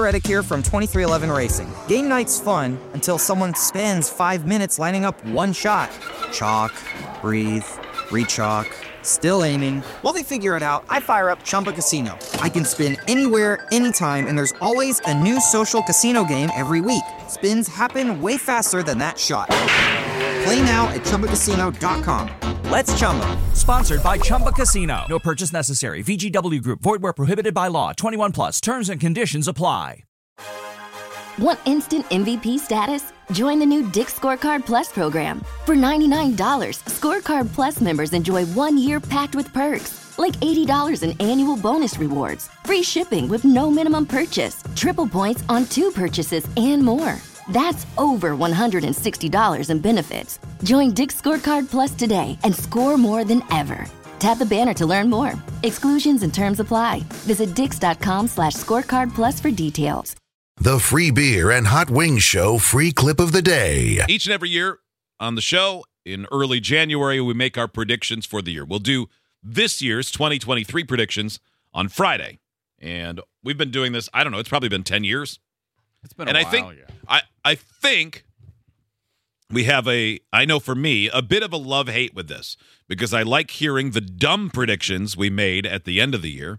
Reddick here from 2311 Racing. Game night's fun until someone spends 5 minutes lining up one shot. Chalk, breathe, re-chalk, still aiming. While they figure it out, I fire up Chumba Casino. I can spin anywhere, anytime, and there's always a new social casino game every week. Spins happen way faster than that shot. Play now at ChumbaCasino.com. Let's Chumba. Sponsored by Chumba Casino. No purchase necessary. VGW Group. Void where prohibited by law. 21 plus. Terms and conditions apply. Want instant MVP status? Join the new Dick's Scorecard Plus program. For $99, Scorecard Plus members enjoy 1 year packed with perks, like $80 in annual bonus rewards, free shipping with no minimum purchase, triple points on 2 purchases, and more. That's over $160 in benefits. Join Dick's Scorecard Plus today and score more than ever. Tap the banner to learn more. Exclusions and terms apply. Visit dix.com/scorecard plus for details. The Free Beer and Hot Wings Show free clip of the day. Each and every year on the show, in early January, we make our predictions for the year. We'll do this year's 2023 predictions on Friday. And we've been doing this, I don't know, it's probably been 10 years. It's been a while, I think we have I know for me, a bit of a love-hate with this because I like hearing the dumb predictions we made at the end of the year.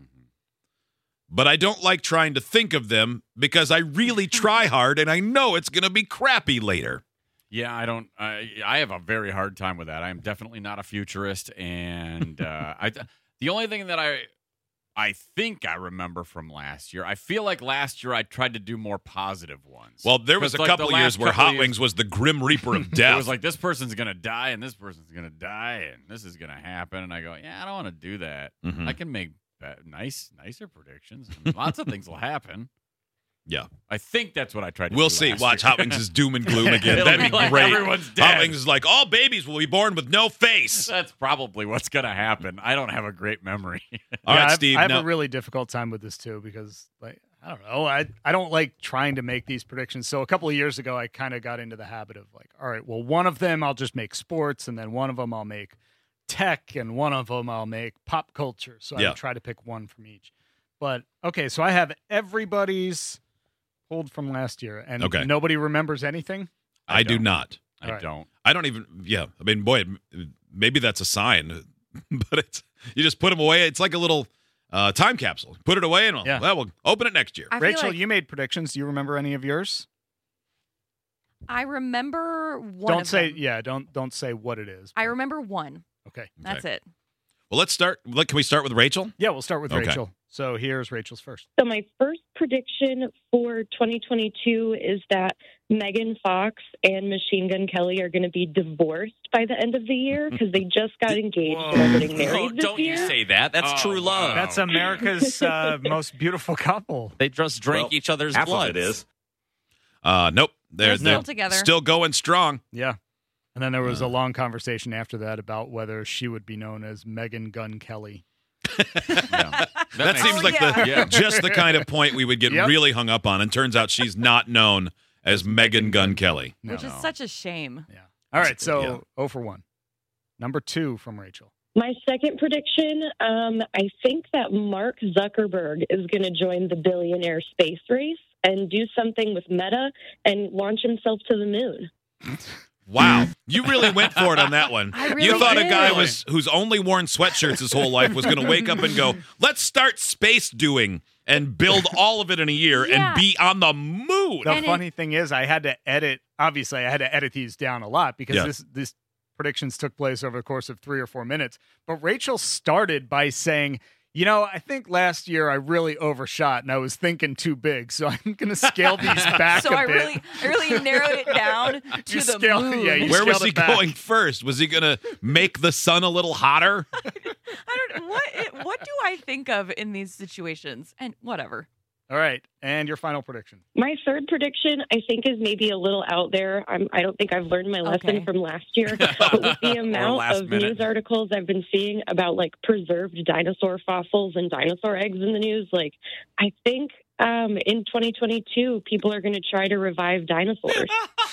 But I don't like trying to think of them because I really try hard and I know it's going to be crappy later. Yeah, I have a very hard time with that. I am definitely not a futurist, and the only thing that I think I remember from last year, I feel like last year I tried to do more positive ones. Well, there was a couple years where Hot Wings was the Grim Reaper of death. It was like, this person's going to die, and this person's going to die, and this is going to happen. And I go, yeah, I don't want to do that. Mm-hmm. I can make nicer predictions. Lots of things will happen. Yeah. I think that's what I tried to do. We'll see. Watch year. Hot Wings is doom and gloom again. That'd be like great. Everyone's dead. Hot Wings is like, all babies will be born with no face. That's probably what's going to happen. I don't have a great memory. All right, Steve. I have a really difficult time with this, too, because, like, I don't know. I don't like trying to make these predictions. So a couple of years ago, I kind of got into the habit of, like, all right, well, one of them I'll just make sports, and then one of them I'll make tech, and one of them I'll make pop culture. So I would try to pick one from each. But, okay, so I have everybody's pulled from last year, and nobody remembers anything? I do not. I don't. I don't even, I mean, boy, maybe that's a sign, but you just put them away. It's like a little time capsule. Put it away, and we'll open it next year. Rachel, you made predictions. Do you remember any of yours? I remember one. Don't say, don't say what it is. I remember one. Okay. That's it. Well, let's start. Can we start with Rachel? Yeah, we'll start with Rachel. So here's Rachel's first. So my first prediction for 2022 is that Megan Fox and Machine Gun Kelly are going to be divorced by the end of the year because they just got engaged and are getting married this don't year. You say that. That's true love. That's America's most beautiful couple. They just drank each other's blood. It is. Nope. They're still together. Still going strong. Yeah. And then there was a long conversation after that about whether she would be known as Megan Gun Kelly. That seems like just the kind of point we would get really hung up on. And turns out she's not known as Megan Gun Kelly. Which is such a shame. Yeah. All right, so 0 for 1. Number 2 from Rachel. My second prediction, I think that Mark Zuckerberg is going to join the billionaire space race and do something with Meta and launch himself to the moon. Wow. You really went for it on that one. You thought did. a guy who's only worn sweatshirts his whole life was going to wake up and go, let's start space doing and build all of it in a year and be on the moon. The funny thing is I had to edit these down a lot because this predictions took place over the course of 3 or 4 minutes. But Rachel started by saying, I think last year I really overshot and I was thinking too big, so I'm going to scale these back so a bit. I really narrowed it down to the moon. Yeah, where was he going first? Was he going to make the sun a little hotter? I don't know. What do I think of in these situations? And whatever. All right. And your final prediction. My third prediction, I think, is maybe a little out there. I don't think I've learned my lesson from last year. But with the amount of news articles I've been seeing about, like, preserved dinosaur fossils and dinosaur eggs in the news, like, I think in 2022, people are going to try to revive dinosaurs.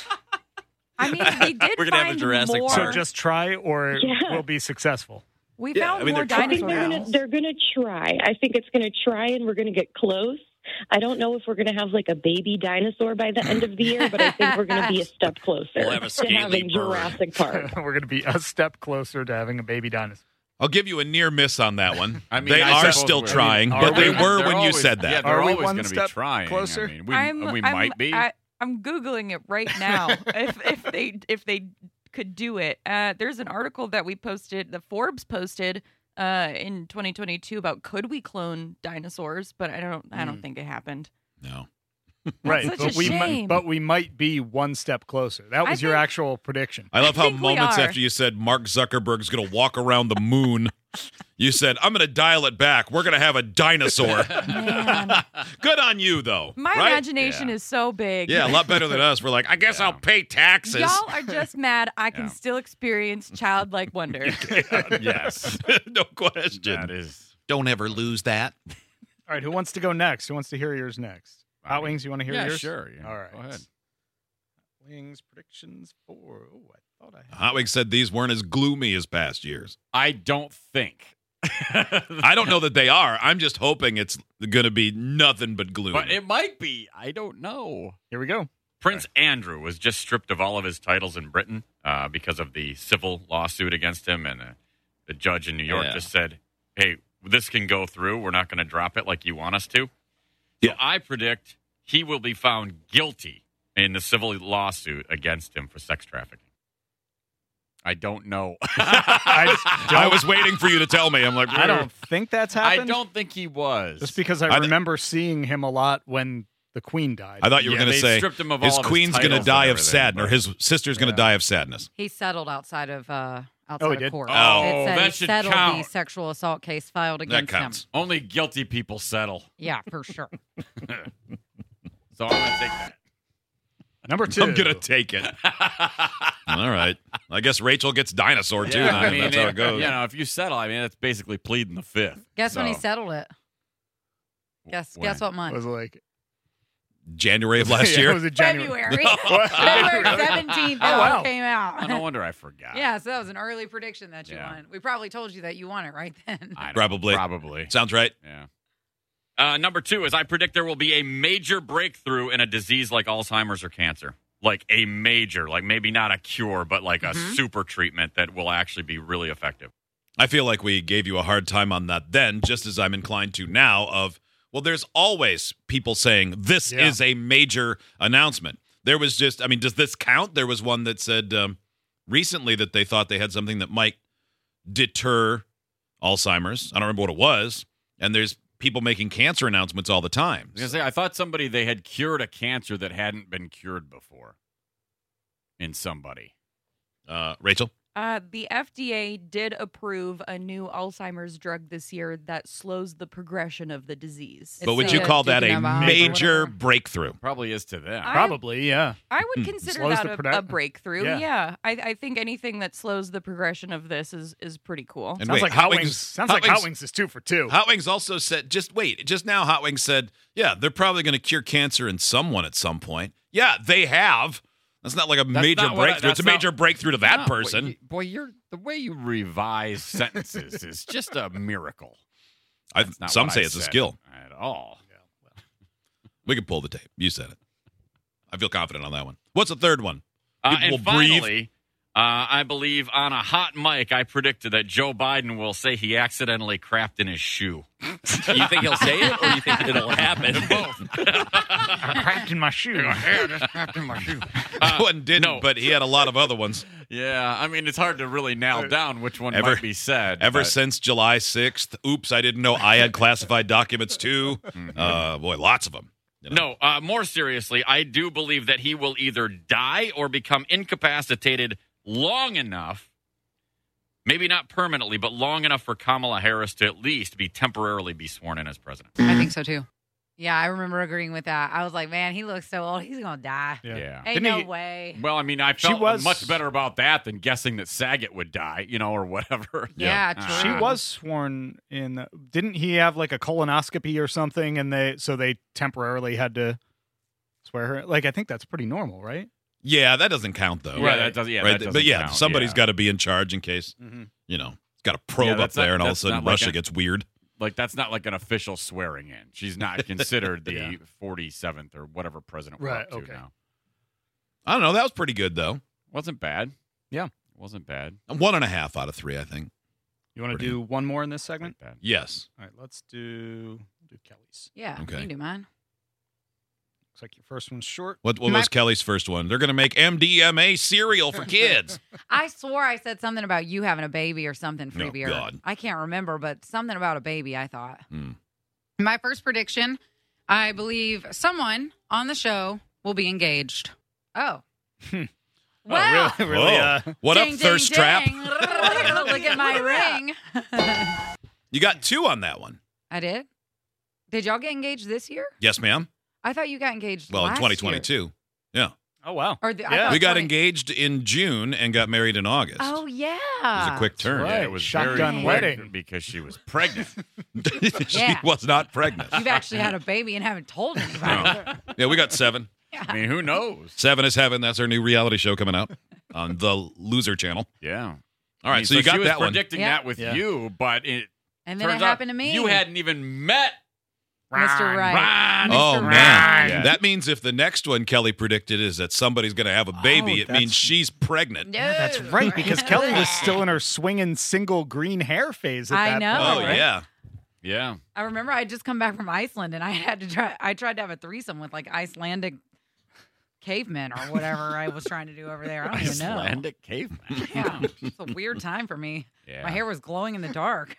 I mean, they did We're gonna have a Jurassic more. So just try or we'll be successful. We found more dinosaurs. They're going to try. I think it's going to try, and we're going to get close. I don't know if we're going to have like a baby dinosaur by the end of the year, but I think we're going to be a step closer We'll have a to scaly having bird. Jurassic Park. We're going to be a step closer to having a baby dinosaur. I'll give you a near miss on that one. I mean, they I are suppose still we're- trying, I mean, but they are we? were They're when you always- said that. Yeah, they're Are we always one going to be step trying. closer? I mean, we might be. I'm googling it right now. if they could do it, there's an article that we posted. The Forbes posted in 2022 about could we clone dinosaurs, but I don't think it happened. No. Right, such a shame. but we might be one step closer. That was your think- actual prediction. I love how think we moments are. after you said Mark Zuckerberg's going to walk around the moon, you said, I'm going to dial it back. We're going to have a dinosaur. Man, Good on you, though. my right? imagination is so big. Yeah, a lot better than us. We're like, I guess I'll pay taxes. Y'all are just mad I can Yeah. still experience childlike wonder. Yes. No question. That is. Don't ever lose that. All right, who wants to go next? Who wants to hear yours next? Hot Wings, you want to hear Yeah, yours? sure. Yeah. All right. Go ahead. Wings predictions for. Oh, I thought I had. Hot Wings said these weren't as gloomy as past years. I don't think. I don't know that they are. I'm just hoping it's going to be nothing but gloom. But it might be. I don't know. Here we go. Prince Andrew was just stripped of all of his titles in Britain because of the civil lawsuit against him, and the judge in New York just said, hey, this can go through. We're not going to drop it like you want us to. So I predict he will be found guilty in the civil lawsuit against him for sex trafficking. I don't know. I was waiting for you to tell me. I'm like, I don't think that's I happened. don't think he was. Just because I remember seeing him a lot when the Queen died. I thought you were going to they say stripped him of his all of his queen's going to titles die and of sadness, or his sister's going to die of sadness. He settled outside of he of did? court. Oh, it said that he should settled the count. sexual assault case filed That against him. counts. Only guilty people settle. Yeah, for sure. So I'm going to take that. Number 2. I'm going to take it. All right. I guess Rachel gets dinosaur, too. Yeah, then. I mean, That's how it goes. You know, if you settle, I mean, that's basically pleading the fifth. Guess when he So- settled it? Guess what month? Was it like January of last yeah, year. was it January? February. February 17th. That wow. one came out. Oh, no wonder I forgot. Yeah, so that was an early prediction that you Yeah. won. We probably told you that you won it right then. I don't Probably. know, Probably. Sounds right. Yeah. Number 2 is I predict there will be a major breakthrough in a disease like Alzheimer's or cancer. Like a major, like maybe not a cure, but like a super treatment that will actually be really effective. I feel like we gave you a hard time on that then, just as I'm inclined to now of, well, there's always people saying this is a major announcement. There was just, I mean, does this count? There was one that said recently that they thought they had something that might deter Alzheimer's. I don't remember what it was. And there's people making cancer announcements all the time. I was gonna say, I thought they had cured a cancer that hadn't been cured before in somebody. Rachel? The FDA did approve a new Alzheimer's drug this year that slows the progression of the disease. But would you call that a major breakthrough? Probably is to them. Probably, yeah. I would consider Slows that the a breakthrough. Yeah. Yeah. I think anything that slows the progression of this is pretty cool. And Sounds wait, like Hot Wings. Sounds like Hot Wings is 2 for 2. Hot Wings also said, just now Hot Wings said, yeah, they're probably going to cure cancer in someone at some point. Yeah, they have. That's not like a major not what I- breakthrough. It's a that's major not- breakthrough to that No, person. Boy, the way you revise sentences is just a miracle. That's not Some what say I it's a said skill. at all. We can pull the tape. You said it. I feel confident on that one. What's the third one? People And will breathe. finally, I believe on a hot mic, I predicted that Joe Biden will say he accidentally crapped in his shoe. You think he'll say it, or you think it'll happen? Both. I crapped in my shoe. Crapped in my shoe. That one didn't, but he had a lot of other ones. Yeah, I mean, it's hard to really nail down which one might be said. Ever but- since July 6th. Oops, I didn't know I had classified documents too. Boy, lots of them. You know? No, more seriously, I do believe that he will either die or become incapacitated long enough, maybe not permanently, but long enough for Kamala Harris to at least temporarily be sworn in as president. I think so too. Yeah, I remember agreeing with that. I was like, man, he looks so old. He's going to die. Yeah. Ain't no way. Well, I mean, I felt much better about that than guessing that Saget would die, or whatever. Yeah, true. She was sworn in. Didn't he have like a colonoscopy or something? And they temporarily had to swear her. Like, I think that's pretty normal, right? Yeah, that doesn't count though. Right, that doesn't- yeah, right? that doesn't but yeah, count, somebody's yeah. got to be in charge in case it's got a probe Yeah, up that's there, not- and all of a that's sudden not like Russia a- gets weird. like that's not like an official swearing in. She's not considered the 47th or whatever president we're up to now. I don't know. That was pretty good, though. Wasn't bad. Yeah. Wasn't bad. 1.5 out of 3, I think. You want to do one more in this segment? Yes. All right, let's do Kelly's. Yeah, Okay. you can do mine. Looks like your first one's short. What was Kelly's first one? They're going to make MDMA cereal for kids. I swore I said something about you having a baby or something, Freebie. God. I can't remember, but something about a baby, I thought. My first prediction, I believe someone on the show will be engaged. Oh. Wow. Oh, really? What ding, up, Thirst ding, Trap? ding. Look at my ring. You got 2 on that one. I did? Did y'all get engaged this year? Yes, ma'am. I thought you got engaged Well, in last 2022. year. Yeah. Oh, wow. Or I thought We got 20 engaged in June and got married in August. Oh, yeah. It was a quick turn. right. Yeah, it was Shotgun very wedding. quick because she was pregnant. She Yeah. was not pregnant. You've actually had a baby and haven't told anybody. Yeah, we got 7. I mean, who knows? 7 is Heaven. That's our new reality show coming out on the Loser channel. Yeah. All right, so you got she was that one. predicting Yeah. that with you, but it And then it turns out happened to me. You hadn't even met Mr. Right. Oh, Mr. man. Yeah. That means if the next one Kelly predicted is that somebody's going to have a baby, it means she's pregnant. No. That's right, because Kelly was still in her swinging single green hair phase at I that know. Oh, point. right? yeah. Yeah. I remember I had just come back from Iceland and I tried to have a threesome with like Icelandic cavemen or whatever I was trying to do over there. I don't even know. Icelandic caveman. Yeah. It's a weird time for me. Yeah. My hair was glowing in the dark.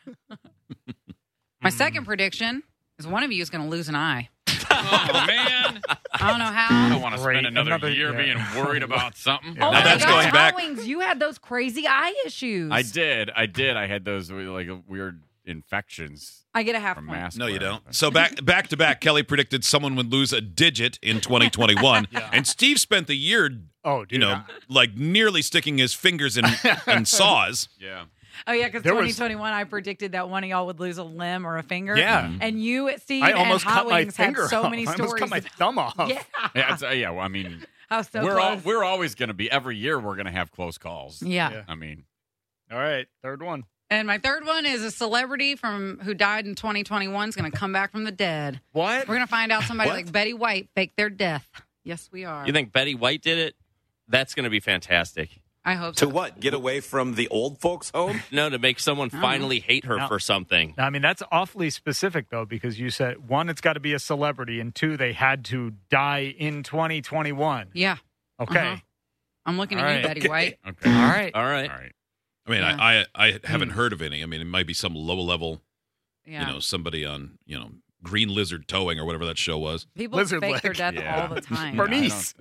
My second prediction is one of you is going to lose an eye. Oh, man. I don't know I how. don't want to spend Great. another year Yeah. being worried about something. Oh Now my that's gosh, going back- Hot Wings, you had those crazy eye issues. I did. I had those like weird infections I get a half from point. mask No, you wearing. don't. So back to back, Kelly predicted someone would lose a digit in 2021, and Steve spent the year, Oh, dude. like nearly sticking his fingers in saws. Yeah. Oh, yeah, because There was- 2021, I predicted that one of y'all would lose a limb or a finger. Yeah. And you, Steve, I almost and Hot cut my Wings had finger so off. many I stories. almost cut my thumb off. Yeah. Yeah. Well, I mean, I was so we're close. we're always going to be every year. We're going to have close calls. Yeah. I mean, All right, third one. And my third one is a celebrity who died in 2021 is going to come back from the dead. What? We're going to find out somebody like Betty White faked their death. Yes, we are. You think Betty White did it? That's going to be fantastic. I hope To so. what? Get away from the old folks' home? No, to make someone finally hate her No. for something. I mean, that's awfully specific, though, because you said, one, it's got to be a celebrity, and 2, they had to die in 2021. Yeah. Okay. Uh-huh. I'm looking at All you, right. Betty White. okay. All right. All right. All right. I mean, Yeah. I haven't heard of any. I mean, it might be some low level, Yeah. somebody on, Green Lizard Towing or whatever that show was. People Lizard fake their leg. death Yeah. all the time. Bernice.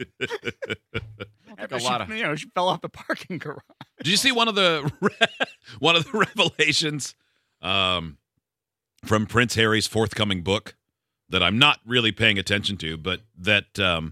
think a lot of- she fell off the parking garage. Did you see one of the revelations from Prince Harry's forthcoming book that I'm not really paying attention to, but that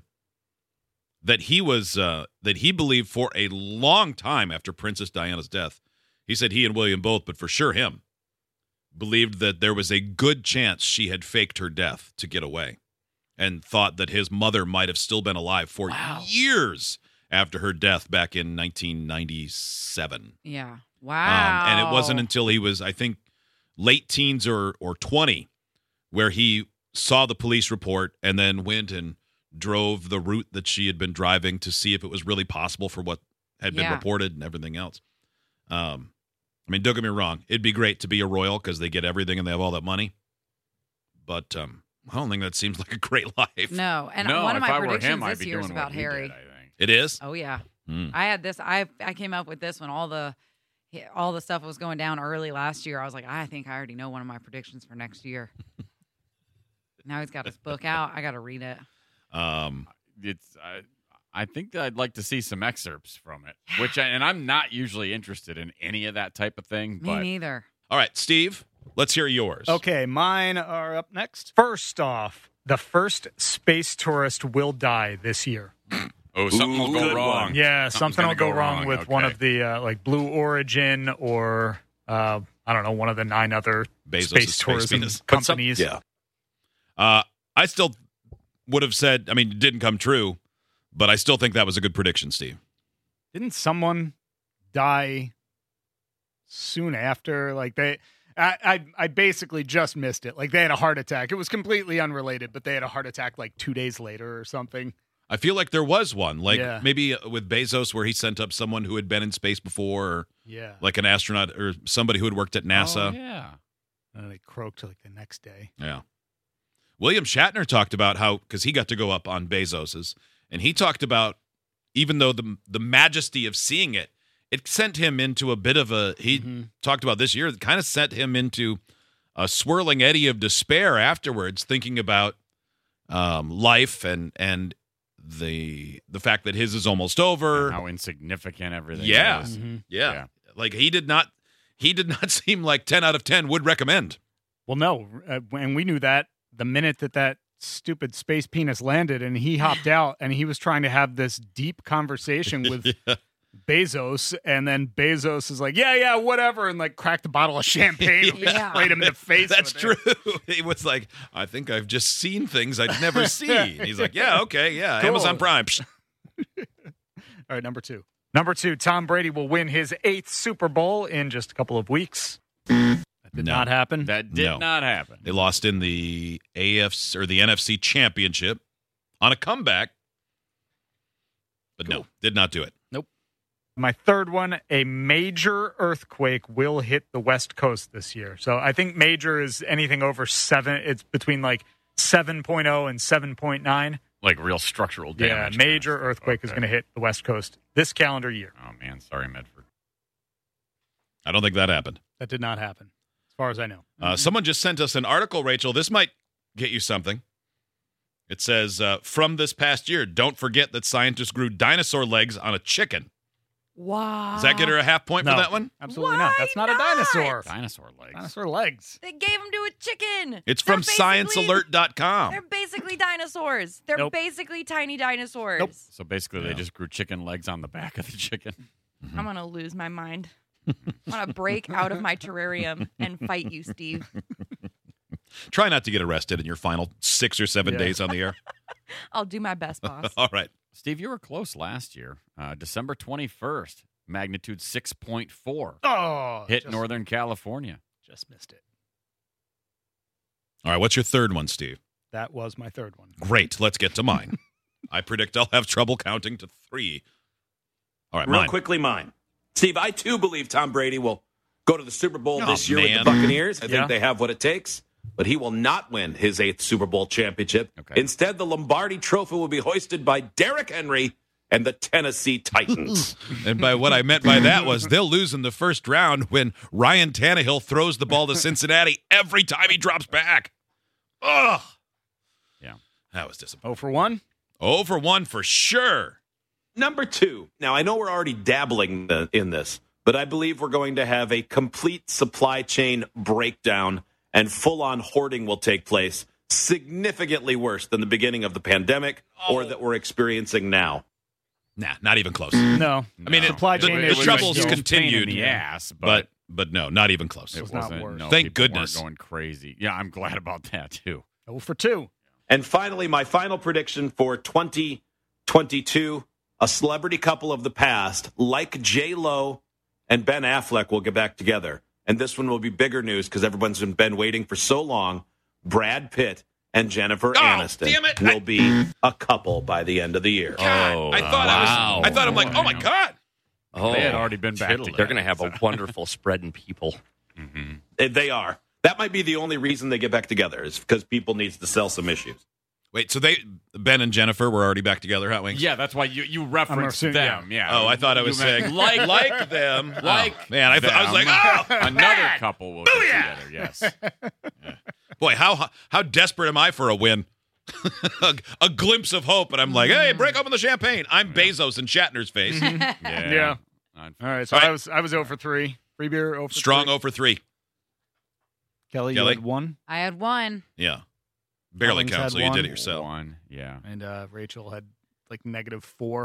he believed for a long time after Princess Diana's death, he said he and William both, but for sure him, believed that there was a good chance she had faked her death to get away, and thought that his mother might have still been alive for years after her death back in 1997. Yeah. Wow. And it wasn't until he was, I think, late teens or 20 where he saw the police report and then went and drove the route that she had been driving to see if it was really possible for what had been reported and everything else. I mean, don't get me wrong. It'd be great to be a royal because they get everything and they have all that money. But I don't think that seems like a great life. No. And No, one of if my I were predictions him, I'd this be year is doing about what he Harry. did, I think. It is? Oh, yeah. Mm. I had this. I came up with this when all the stuff was going down early last year. I was like, I think I already know one of my predictions for next year. Now he's got his book out. I got to read it. I think that I'd like to see some excerpts from it, and I'm not usually interested in any of that type of thing. Me but neither. All right, Steve, let's hear yours. Okay, mine are up next. First off, the first space tourist will die this year. Oh, something will go good wrong. one. Yeah, Something's something will gonna go wrong with one of the like Blue Origin or I don't know, one of the 9 other Bezos' space tourism penis. companies. Yeah. I still would have said, I mean, it didn't come true, but I still think that was a good prediction, Steve. Didn't someone die soon after? Like I basically just missed it. Like, they had a heart attack. It was completely unrelated, but they had a heart attack like 2 days later or something. I feel like there was one, maybe with Bezos, where he sent up someone who had been in space before, or like an astronaut or somebody who had worked at NASA. Oh, yeah. And they croaked like the next day. Yeah. William Shatner talked about how, because he got to go up on Bezos's, and he talked about, even though the majesty of seeing it, it sent him into a bit of a, he talked about this year, it kind of sent him into a swirling eddy of despair afterwards, thinking about life and the fact that his is almost over. And how insignificant everything yeah. is. Yeah. Like, he did not seem like 10 out of 10 would recommend. Well, no. And we knew that the minute that stupid space penis landed, and he hopped out, and he was trying to have this deep conversation with Bezos, and then Bezos is like, yeah, whatever, and like cracked a bottle of champagne and sprayed him in the face. That's true. He was like, I think I've just seen things I'd never see. And he's like, yeah, okay, yeah, cool. Amazon Prime. All right, number two. Number two, Tom Brady will win his 8th Super Bowl in just a couple of weeks. That did not happen. That did not happen. They lost in the AFC or the NFC Championship on a comeback, but no, did not do it. Nope. My third one, a major earthquake will hit the West Coast this year. So I think major is anything over 7. It's between like 7.0 and 7.9. Like real structural damage. Yeah, major earthquake is going to hit the West Coast this calendar year. Oh, man. Sorry, Medford. I don't think that happened. That did not happen, as far as I know. Someone just sent us an article, Rachel. This might get you something. It says, from this past year, don't forget that scientists grew dinosaur legs on a chicken. Wow. Does that get her a half point for that one? Absolutely not. That's not a dinosaur. Dinosaur legs. Dinosaur legs. They gave them to a chicken. It's from sciencealert.com. They're basically dinosaurs. They're basically tiny dinosaurs. Nope. So basically, they just grew chicken legs on the back of the chicken. I'm going to lose my mind. I'm going to break out of my terrarium and fight you, Steve. Try not to get arrested in your final 6 or 7 days on the air. I'll do my best, boss. All right. Steve, you were close last year. December 21st, magnitude 6.4. Oh, hit Northern California. Just missed it. All right, what's your third one, Steve? That was my third one. Great. Let's get to mine. I predict I'll have trouble counting to 3. All right, Real quickly, mine. Steve, I too believe Tom Brady will go to the Super Bowl this year with the Buccaneers. I think they have what it takes. But he will not win his 8th Super Bowl championship. Okay. Instead, the Lombardi Trophy will be hoisted by Derrick Henry and the Tennessee Titans. And by what I meant by that was they'll lose in the first round when Ryan Tannehill throws the ball to Cincinnati every time he drops back. Ugh. Yeah. That was disappointing. 0 for 1? 0 for 1 for sure. Number 2. Now, I know we're already dabbling in this, but I believe we're going to have a complete supply chain breakdown and full-on hoarding will take place, significantly worse than the beginning of the pandemic or that we're experiencing now. Nah, not even close. No. I mean, supply chain the troubles continued. In the ass, but no, not even close. It wasn't worse. No, thank goodness. Going crazy. Yeah, I'm glad about that, too. 0 for 2. And finally, my final prediction for 2022, a celebrity couple of the past, like J-Lo and Ben Affleck, will get back together. And this one will be bigger news because everyone's been waiting for so long. Brad Pitt and Jennifer Aniston will be a couple by the end of the year. God, I thought I'm like, oh my God. Oh, they had already been back together. They're going to have a wonderful spread in people. Mm-hmm. They are. That might be the only reason they get back together is because people needs to sell some issues. Wait, so Ben and Jennifer were already back together, Hot Wings? Yeah, that's why you referenced them. Yeah. Oh, I thought I was saying like them. Like man, I was like, oh, another couple will get together. Yes. Yeah. Boy, how desperate am I for a win? a glimpse of hope, and I'm like, hey, break open the champagne. I'm Bezos in Shatner's face. Yeah. All right, so I was 0 for 3. Free beer 0 for 3. Strong 0 for 3. Kelly, you had 1? I had 1. Yeah. Barely counts, so you did it yourself. 1, yeah. And Rachel had like -4.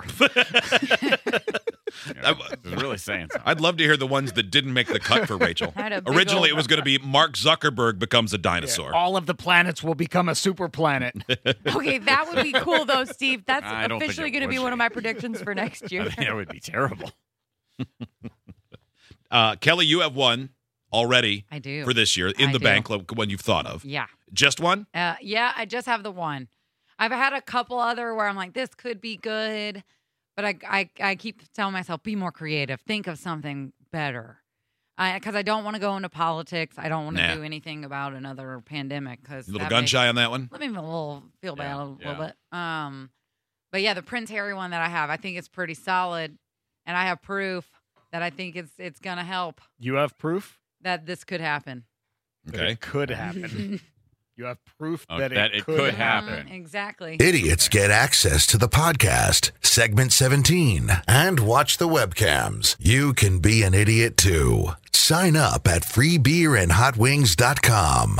It was really saying something. I'd love to hear the ones that didn't make the cut for Rachel. Originally, it was going to be Mark Zuckerberg becomes a dinosaur. Yeah, all of the planets will become a super planet. Okay, that would be cool, though, Steve. That's officially going to be one of my predictions for next year. I think that would be terrible. Kelly, you have 1. already I do. for this year in the bank, like one you've thought of. Yeah. Just one? Yeah, I just have the one. I've had a couple other where I'm like, this could be good, but I keep telling myself, be more creative. Think of something better. Because I don't want to go into politics. I don't want to do anything about another pandemic. A little gun shy on that one? Let me feel bad a little bit. But yeah, the Prince Harry one that I have, I think it's pretty solid. And I have proof that I think it's going to help. You have proof? That this could happen. Okay. It could happen. You have proof that it could happen. Exactly. Idiots get access to the podcast, segment 17, and watch the webcams. You can be an idiot too. Sign up at freebeerandhotwings.com.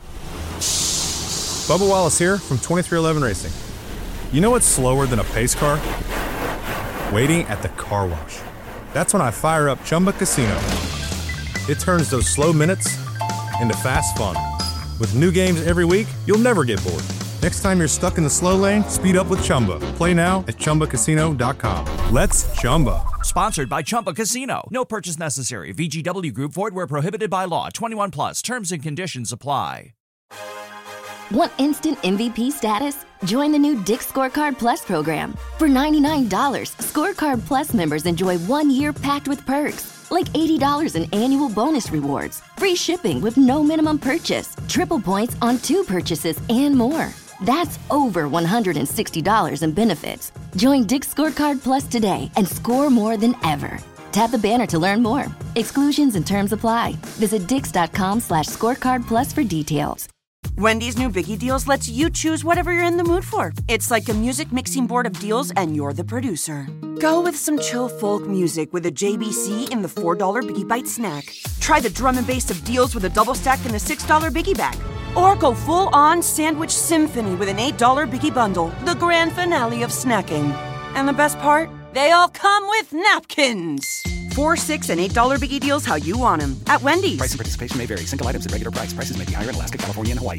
Bubba Wallace here from 2311 Racing. You know what's slower than a pace car? Waiting at the car wash. That's when I fire up Chumba Casino. It turns those slow minutes into fast fun. With new games every week, you'll never get bored. Next time you're stuck in the slow lane, speed up with Chumba. Play now at ChumbaCasino.com. Let's Chumba. Sponsored by Chumba Casino. No purchase necessary. VGW Group. Void where prohibited by law. 21 plus. Terms and conditions apply. Want instant MVP status? Join the new Dick's Scorecard Plus program. For $99, Scorecard Plus members enjoy 1 year packed with perks. Like $80 in annual bonus rewards, free shipping with no minimum purchase, triple points on 2 purchases, and more. That's over $160 in benefits. Join Dick's Scorecard Plus today and score more than ever. Tap the banner to learn more. Exclusions and terms apply. Visit dix.com/scorecard plus for details. Wendy's new Biggie Deals lets you choose whatever you're in the mood for. It's like a music mixing board of deals, and you're the producer. Go with some chill folk music with a JBC in the $4 Biggie Bite snack. Try the drum and bass of deals with a double stack in the $6 Biggie Bag. Or go full-on sandwich symphony with an $8 Biggie Bundle, the grand finale of snacking. And the best part? They all come with napkins. $4, $6, and $8 Biggie Deals how you want them. At Wendy's. Price and participation may vary. Single items at regular price. Prices may be higher in Alaska, California, and Hawaii.